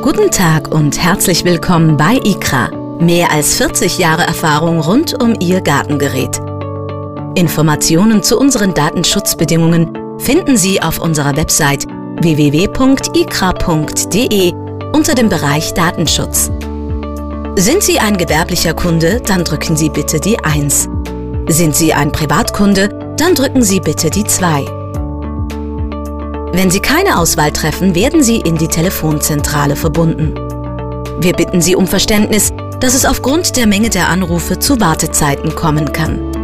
Guten Tag und herzlich willkommen bei IKRA. Mehr als 40 Jahre Erfahrung rund um Ihr Gartengerät. Informationen zu unseren Datenschutzbedingungen finden Sie auf unserer Website www.ikra.de unter dem Bereich Datenschutz. Sind Sie ein gewerblicher Kunde, dann drücken Sie bitte die 1. Sind Sie ein Privatkunde, dann drücken Sie bitte die 2. Wenn Sie keine Auswahl treffen, werden Sie in die Telefonzentrale verbunden. Wir bitten Sie um Verständnis, dass es aufgrund der Menge der Anrufe zu Wartezeiten kommen kann.